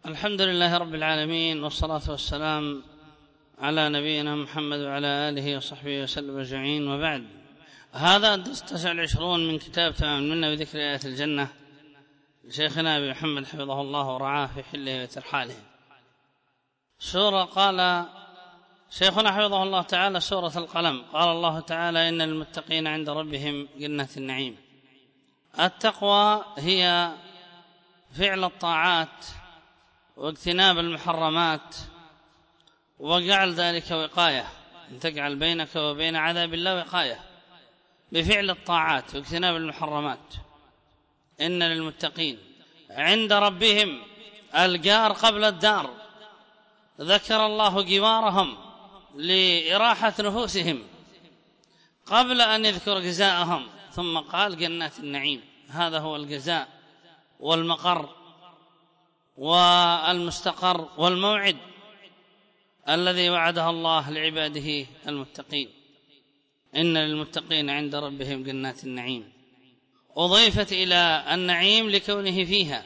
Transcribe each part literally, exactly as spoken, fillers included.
الحمد لله رب العالمين، والصلاة والسلام على نبينا محمد وعلى آله وصحبه وسلم أجمعين، وبعد. هذا الدرس التاسع والعشرون من كتاب تمام المنة بذكر آيات الجنة لشيخنا أبي محمد حفظه الله ورعاه في حله وترحاله. سورة قال شيخنا حفظه الله تعالى سورة القلم. قال الله تعالى: إن المتقين عند ربهم جنات النعيم. التقوى هي فعل الطاعات واجتناب المحرمات وجعل ذلك وقاية، أن تجعل بينك وبين عذاب الله وقاية بفعل الطاعات واجتناب المحرمات. إن للمتقين عند ربهم الجار قبل الدار، ذكر الله جوارهم لإراحة نفوسهم قبل أن يذكر جزاءهم، ثم قال جنات النعيم. هذا هو الجزاء والمقر والمستقر والموعد الذي وعده الله لعباده المتقين. إن للمتقين عند ربهم جنات النعيم، أضيفت إلى النعيم لكونه فيها،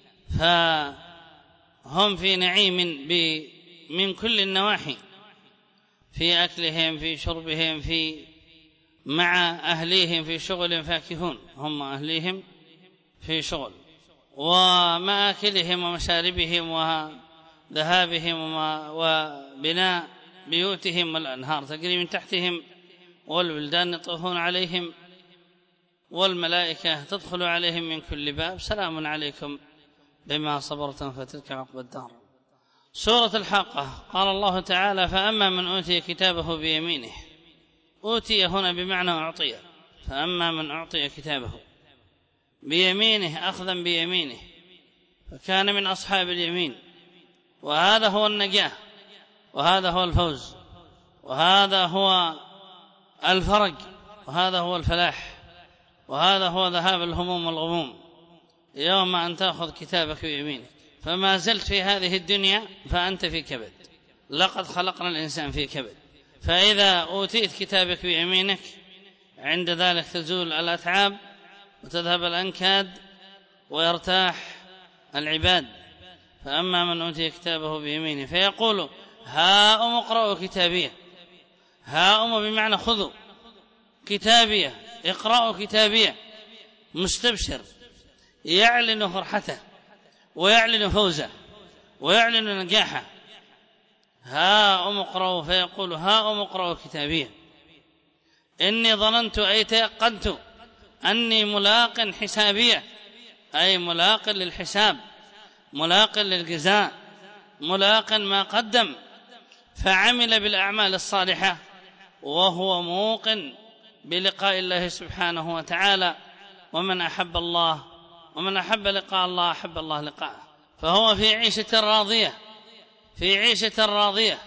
فهم في نعيم من كل النواحي، في أكلهم، في شربهم، في مع أهليهم في شغل فاكهون، هم أهليهم في شغل، ومآكلهم ومشاربهم وذهابهم وبناء بيوتهم، والأنهار تجري من تحتهم، والولدان يطوفون عليهم، والملائكة تدخل عليهم من كل باب، سلام عليكم بما صبرتم فتلك عقبى الدار. سورة الحاقة. قال الله تعالى: فأما من أوتي كتابه بيمينه. أوتي هنا بمعنى أعطي، فأما من أعطي كتابه بيمينه أخذا بيمينه فكان من أصحاب اليمين، وهذا هو النجاة، وهذا هو الفوز، وهذا هو الفرج، وهذا هو الفلاح، وهذا هو ذهاب الهموم والغموم يوم أن تأخذ كتابك بيمينك. فما زلت في هذه الدنيا فأنت في كبد، لقد خلقنا الإنسان في كبد. فإذا أوتيت كتابك بيمينك عند ذلك تزول الأتعاب وتذهب الأنكاد ويرتاح العباد. فأما من أوتي كتابه بيمينه فيقول: هاؤم اقرأوا كتابيه. هاؤم بمعنى خذوا كتابيه، اقرأوا كتابيه، مستبشر، يعلن فرحته ويعلن فوزه ويعلن نجاحه. هاؤم اقرأوا، فيقول: هاؤم اقرأوا كتابيه إني ظننت أي تيقنت أني ملاق حسابيه، أي ملاق للحساب، ملاق للجزاء، ملاق ما قدم، فعمل بالأعمال الصالحة وهو موقن بلقاء الله سبحانه وتعالى. ومن أحب الله ومن أحب لقاء الله أحب الله لقاءه، فهو في عيشة راضية، في عيشة راضية.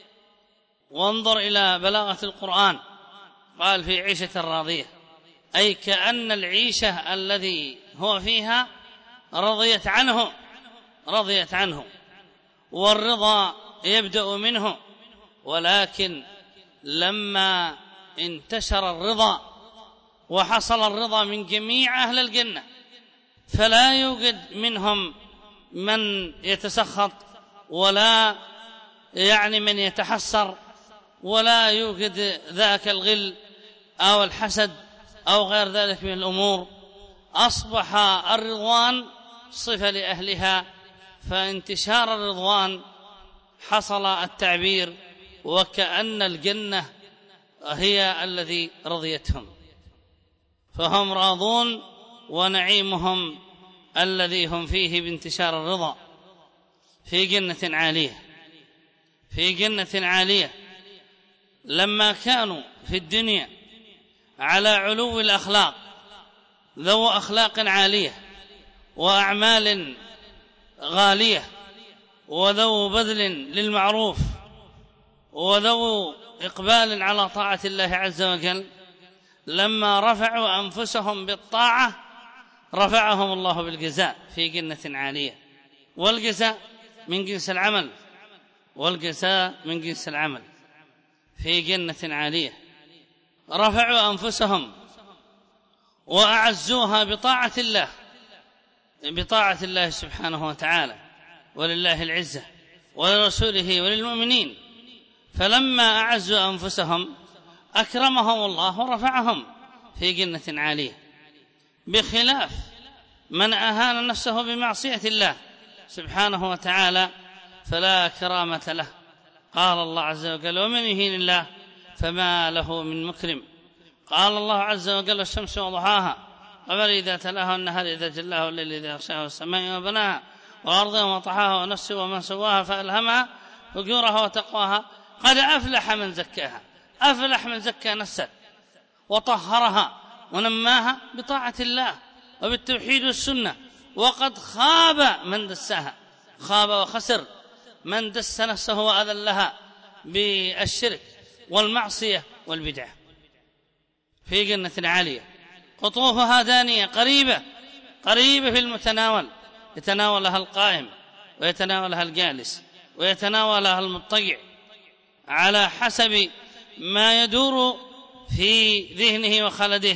وانظر إلى بلاغة القرآن، قال في عيشة راضية، أي كأن العيشة الذي هو فيها رضيت عنه، رضيت عنه، والرضا يبدأ منه. ولكن لما انتشر الرضا وحصل الرضا من جميع أهل الجنة، فلا يوجد منهم من يتسخط، ولا يعني من يتحسر، ولا يوجد ذاك الغل أو الحسد أو غير ذلك من الأمور. أصبح الرضوان صفة لأهلها، فانتشار الرضوان حصل التعبير وكأن الجنة هي الذي رضيتهم، فهم راضون، ونعيمهم الذي هم فيه بانتشار الرضا في جنة عالية، في جنة عالية. لما كانوا في الدنيا على علو الأخلاق، ذو أخلاق عالية وأعمال غالية، وذو بذل للمعروف، وذو إقبال على طاعة الله عز وجل، لما رفعوا أنفسهم بالطاعة رفعهم الله بالجزاء في جنة عالية. والجزاء من جنس العمل، والجزاء من جنس العمل في جنة عالية. رفعوا أنفسهم وأعزوها بطاعة الله، بطاعة الله سبحانه وتعالى، ولله العزة ولرسوله وللمؤمنين، فلما أعزوا أنفسهم أكرمهم الله ورفعهم في جنة عالية، بخلاف من أهان نفسه بمعصية الله سبحانه وتعالى فلا كرامة له. قال الله عز وجل: ومن يهين الله فما له من مكرم. قال الله عز وجل: الشمس وضحاها والقمر إذا تلاها والنهار إذا جلاها والليل إذا يغشاها والسماء وبناها والأرض وما طحاها ونفس وما سواها فألهمها فجورها وتقواها قد أفلح من زكاها. أفلح من زكى نفسه وطهرها ونماها بطاعة الله وبالتوحيد والسنة، وقد خاب من دساها. خاب وخسر من دس نفسه وأذلها بالشرك والمعصية والبدع. في جنة عالية قطوفها دانية قريبة قريبة في المتناول، يتناولها القائم ويتناولها الجالس ويتناولها المضطجع على حسب ما يدور في ذهنه وخلده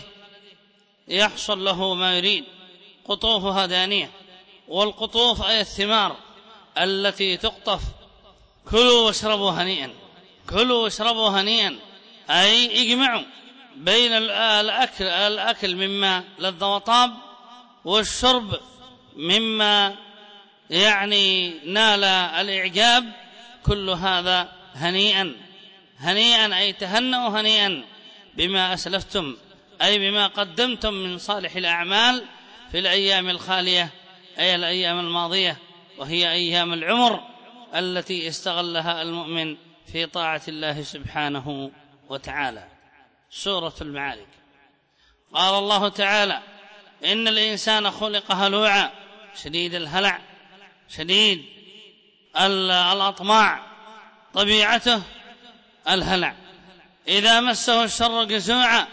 يحصل له ما يريد. قطوفها دانية، والقطوف أي الثمار التي تقطف. كلوا واشربوا هنيئا، كلوا واشربوا هنيئا أي اجمعوا بين الأكل, الأكل مما لذ وطاب والشرب مما يعني نال الإعجاب، كل هذا هنيئا. هنيئا أي تهنئوا هنيئا بما أسلفتم، أي بما قدمتم من صالح الأعمال في الأيام الخالية، أي الأيام الماضية، وهي أيام العمر التي استغلها المؤمن في طاعة الله سبحانه وتعالى. سورة المعارج. قال الله تعالى: إن الإنسان خلق هلوعا شديد الهلع شديد الأطماع، طبيعته الهلع. إذا مسه الشر جزوعا،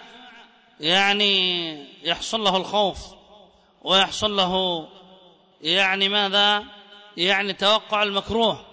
يعني يحصل له الخوف ويحصل له يعني ماذا يعني توقع المكروه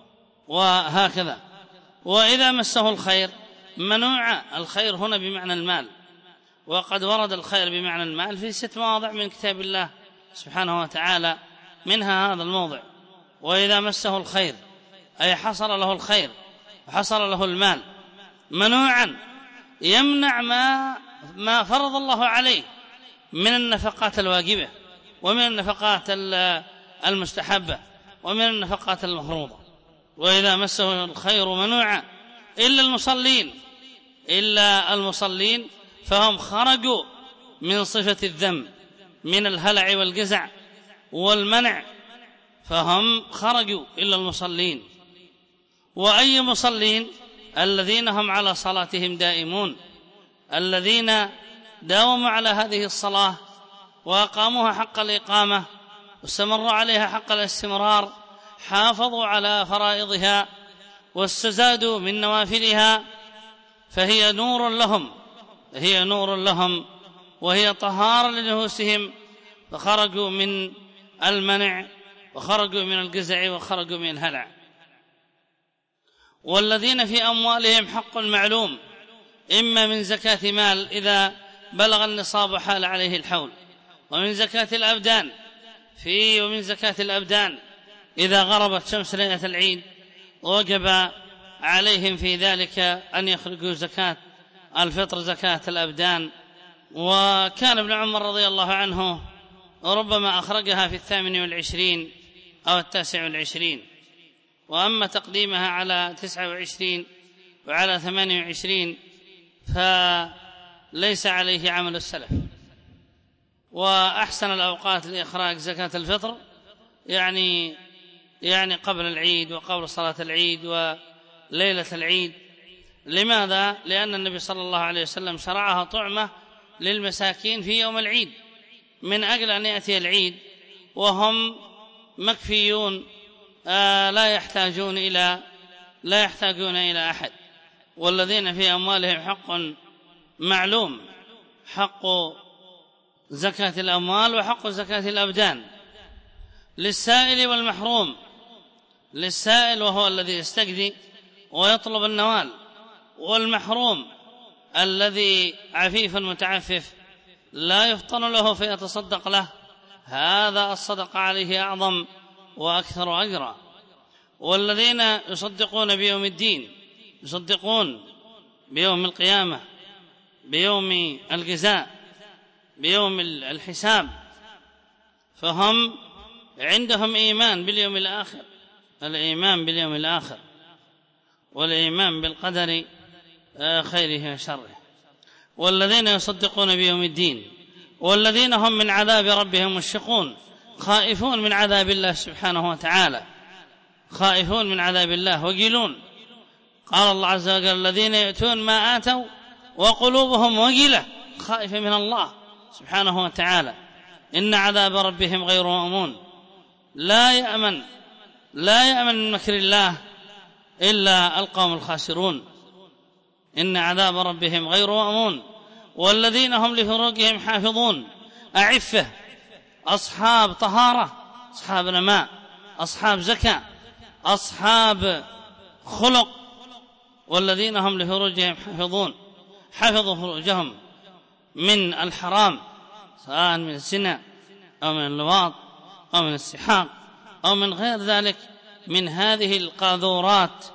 وهكذا. وإذا مسه الخير منوعا. الخير هنا بمعنى المال، وقد ورد الخير بمعنى المال في ست مواضع من كتاب الله سبحانه وتعالى، منها هذا الموضع. وإذا مسه الخير أي حصل له الخير وحصل له المال. منوعا يمنع ما ما فرض الله عليه من النفقات الواجبة ومن النفقات المستحبة ومن النفقات المفروضة. وإذا مسه الخير منوعا إلا المصلين إلا المصلين فهم خرجوا من صفة الذم من الهلع والجزع والمنع، فهم خرجوا إلا المصلين. وأي مصلين؟ الذين هم على صلاتهم دائمون، الذين داوموا على هذه الصلاة وأقاموها حق الإقامة واستمروا عليها حق الاستمرار، حافظوا على فرائضها واستزادوا من نوافلها، فهي نور لهم هي نور لهم وهي طهارة لنفوسهم، فخرجوا من المنع وخرجوا من الجزع وخرجوا من الهلع. والذين في أموالهم حق معلوم، إما من زكاة مال إذا بلغ النصاب حال عليه الحول، ومن زكاة الأبدان في ومن زكاة الأبدان إذا غربت شمس ليلة العيد، وجب عليهم في ذلك أن يخرجوا زكاة الفطر زكاة الأبدان. وكان ابن عمر رضي الله عنه ربما أخرجها في الثامن والعشرين أو التاسع والعشرين، وأما تقديمها على تسعة وعشرين وعلى ثمانية وعشرين فليس عليه عمل السلف. وأحسن الأوقات لإخراج زكاة الفطر يعني يعني قبل العيد وقبل صلاة العيد وليلة العيد. لماذا؟ لأن النبي صلى الله عليه وسلم شرعها طعمة للمساكين في يوم العيد، من أجل أن يأتي العيد وهم مكفيون، آه لا يحتاجون إلى لا يحتاجون إلى أحد. والذين في أموالهم حق معلوم، حق زكاة الأموال وحق زكاة الأبدان، للسائل والمحروم. للسائل وهو الذي يستجدي ويطلب النوال، والمحروم الذي عفيف متعفف لا يفطن له فيتصدق له، هذا الصدق عليه أعظم وأكثر أجرا. والذين يصدقون بيوم الدين، يصدقون بيوم القيامة، بيوم الجزاء، بيوم الحساب، فهم عندهم إيمان باليوم الآخر، الإيمان باليوم الآخر والإيمان بالقدر خيره وشره. والذين يصدقون بيوم الدين، والذين هم من عذاب ربهم مشفقون، خائفون من عذاب الله سبحانه وتعالى، خائفون من عذاب الله وجلون. قال الله عز وجل: الذين يأتون ما آتوا وقلوبهم وجلة، خائفة من الله سبحانه وتعالى. إن عذاب ربهم غير مأمون، لا يأمن لا يأمن من مكر الله إلا القوم الخاسرون. إن عذاب ربهم غير مأمون. والذين هم لفروجهم حافظون، أعفة، أصحاب طهارة، أصحاب نماء، أصحاب زكاة، أصحاب خلق. والذين هم لفروجهم حافظون، حفظوا فروجهم من الحرام، سواء من الزنا أو من اللواط أو من السحاق أو من غير ذلك من هذه القاذورات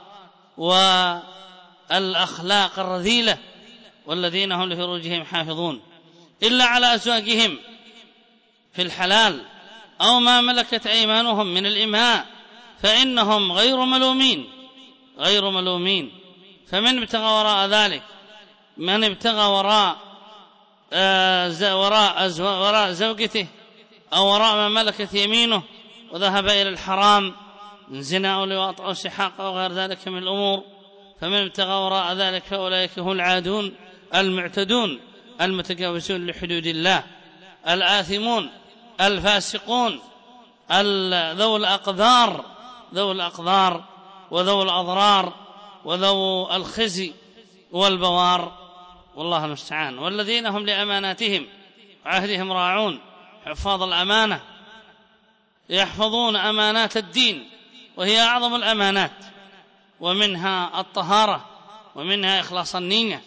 والأخلاق الرذيلة. والذين هم لفروجهم حافظون إلا على أزواجهم في الحلال أو ما ملكت أيمانهم من الإماء فإنهم غير ملومين غير ملومين فمن ابتغى وراء ذلك، من ابتغى وراء آه وراء, وراء زوجته أو وراء ما ملكت يمينه وذهب إلى الحرام من زنا أو لواط أو سحاق أو غير ذلك من الأمور، فمن ابتغى وراء ذلك فأولئك هم العادون المعتدون المتجاوزون لحدود الله، الآثمون الفاسقون ذو الأقدار ذو الأقدار وذو الأضرار وذو الخزي والبوار، والله المستعان. والذين هم لأماناتهم وعهدهم راعون، حفاظ الأمانة، يحفظون أمانات الدين وهي أعظم الأمانات، ومنها الطهارة ومنها إخلاص النية.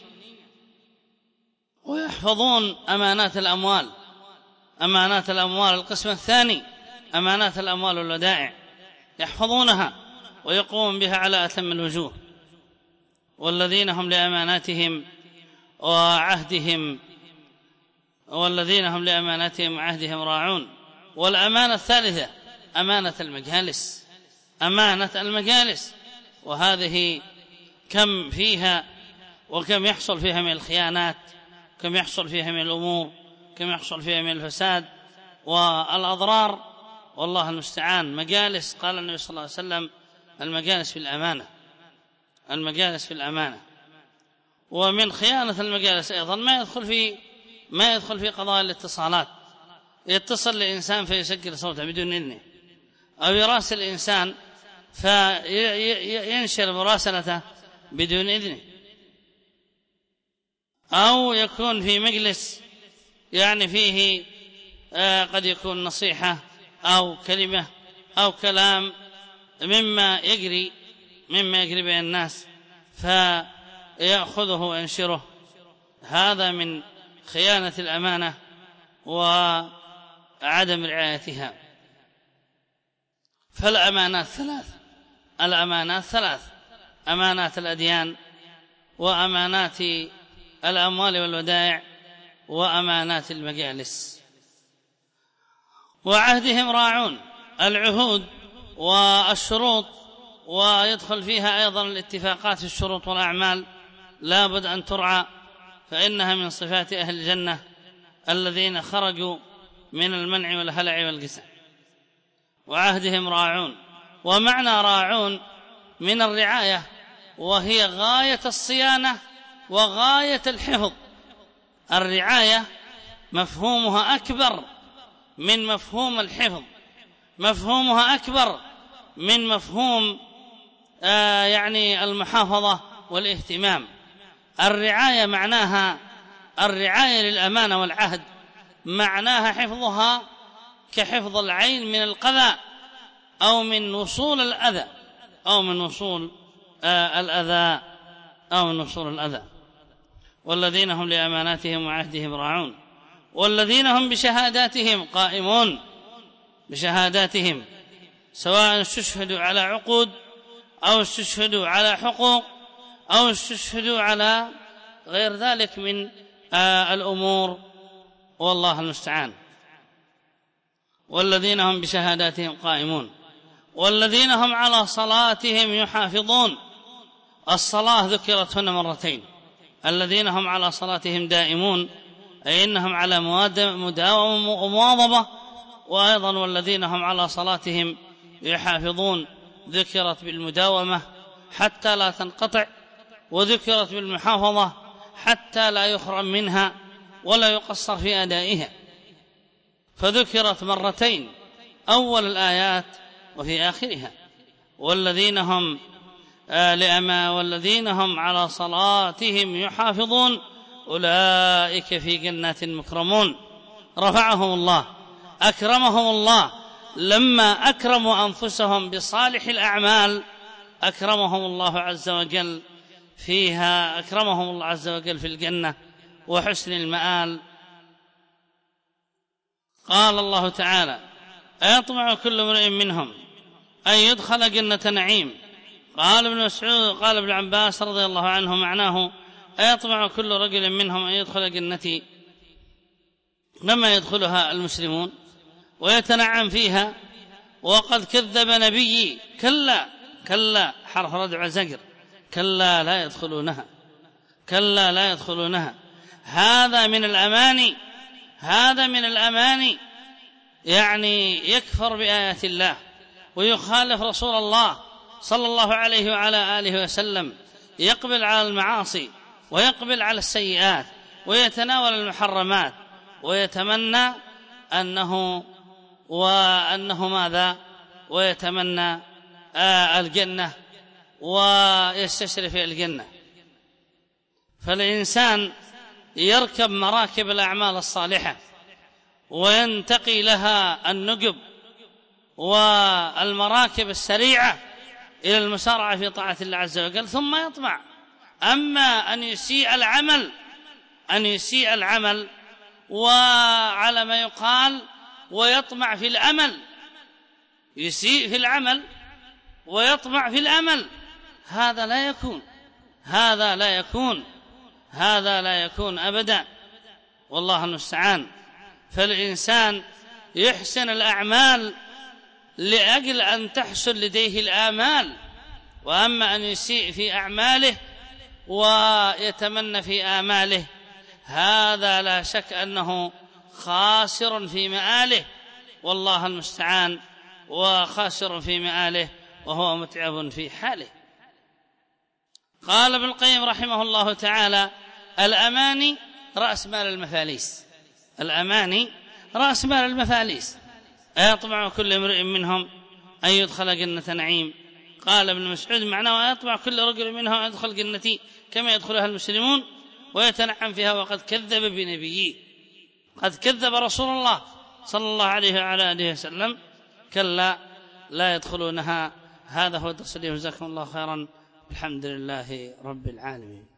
ويحفظون أمانات الأموال، أمانات الأموال القسم الثاني أمانات الأموال والودائع، يحفظونها ويقومون بها على أتم الوجوه. والذين هم لأماناتهم وعهدهم والذين هم لأماناتهم وعهدهم راعون. والأمانة الثالثة أمانة المجالس، أمانة المجالس، وهذه كم فيها وكم يحصل فيها من الخيانات، كم يحصل فيها من الأمور، كم يحصل فيها من الفساد والأضرار، والله المستعان. مجالس، قال النبي صلى الله عليه وسلم: المجالس في الأمانة، المجالس في الأمانة. ومن خيانة المجالس أيضا ما يدخل في ما يدخل في قضايا الاتصالات، يتصل الإنسان فيسجل صوته بدون إذنه، أو يراسل الإنسان فينشر مراسلته بدون إذنه، أو يكون في مجلس يعني فيه آه قد يكون نصيحة أو كلمة أو كلام مما يجري مما يجري بين الناس فيأخذه وينشره. هذا من خيانة الأمانة وعدم رعايتها. فالأمانات ثلاث، الأمانات ثلاث: أمانات الأديان، وأمانات الأموال والودائع، وأمانات المجالس. وعهدهم راعون، العهود والشروط، ويدخل فيها أيضا الاتفاقات في الشروط والأعمال، لا بد أن ترعى، فإنها من صفات أهل الجنة الذين خرجوا من المنع والهلع والجزع. وعهدهم راعون، ومعنى راعون من الرعاية، وهي غاية الصيانة وغاية الحفظ. الرعاية مفهومها أكبر من مفهوم الحفظ، مفهومها أكبر من مفهوم آه يعني المحافظة والاهتمام. الرعاية معناها الرعاية للأمانة والعهد معناها حفظها كحفظ العين من القذى أو من وصول الأذى أو من وصول آه الأذى أو من وصول الأذى. والذين هم لأماناتهم وعهدهم راعون، والذين هم بشهاداتهم قائمون، بشهاداتهم سواء استشهدوا على عقود أو استشهدوا على حقوق أو استشهدوا على غير ذلك من آه الأمور، والله المستعان. والذين هم بشهاداتهم قائمون والذين هم على صلاتهم يحافظون. الصلاة ذكرت هنا مرتين، الذين هم على صلاتهم دائمون أي إنهم على مداومة ومواظبة، وأيضا والذين هم على صلاتهم يحافظون ذكرت بالمداومة حتى لا تنقطع، وذكرت بالمحافظة حتى لا يحرم منها ولا يقصر في أدائها، فذكرت مرتين أول الآيات وفي آخرها. والذين هم لأما والذين هم على صلاتهم يحافظون أولئك في جنات مكرمون. رفعهم الله، أكرمهم الله، لما أكرموا أنفسهم بصالح الأعمال أكرمهم الله عز وجل فيها، أكرمهم الله عز وجل في الجنة وحسن المآل. قال الله تعالى: أيطمع كل امرئ منهم أن يدخل جنة نعيم. قال ابن مسعود قال ابن عباس رضي الله عنه معناه: أيطمع كل رجل منهم أن يدخل جنتي لما يدخلها المسلمون ويتنعم فيها وقد كذب نبيي. كلا كلا حرف ردع زجر، كلا لا يدخلونها، كلا لا يدخلونها. هذا من الأماني، هذا من الأماني، يعني يكفر بآيات الله ويخالف رسول الله صلى الله عليه وعلى آله وسلم، يقبل على المعاصي ويقبل على السيئات ويتناول المحرمات ويتمنى أنه وأنه ماذا ويتمنى آه الجنة ويستشرف الجنة. فالإنسان يركب مراكب الأعمال الصالحة وينتقي لها النجب والمراكب السريعة إلى المسارعة في طاعة الله عز وجل، ثم يطمع. أما أن يسيء العمل أن يسيء العمل وعلى ما يقال ويطمع في الأمل، يسيء في العمل ويطمع في الأمل، هذا لا يكون، هذا لا يكون، هذا لا يكون أبدا، والله المستعان. فالإنسان يحسن الأعمال لأجل أن تحصل لديه الآمال، وأما أن يسيء في أعماله ويتمنى في آماله هذا لا شك أنه خاسر في مآله، والله المستعان، وخاسر في مآله وهو متعب في حاله. قال ابن القيم رحمه الله تعالى: الأماني رأس مال المفاليس، الأماني رأس مال المفاليس. أيطمع كل امرئ منهم أن يدخل جنة نعيم. قال ابن مسعود معناه: أيطمع كل رجل منهم أن يدخل جنتي كما يدخلها المسلمون ويتنعم فيها وقد كذب بنبيه. قد كذب رسول الله صلى الله عليه وعلى آله وسلم. كلا لا يدخلونها. هذا هو التصريح، جزاكم الله خيرا، الحمد لله رب العالمين.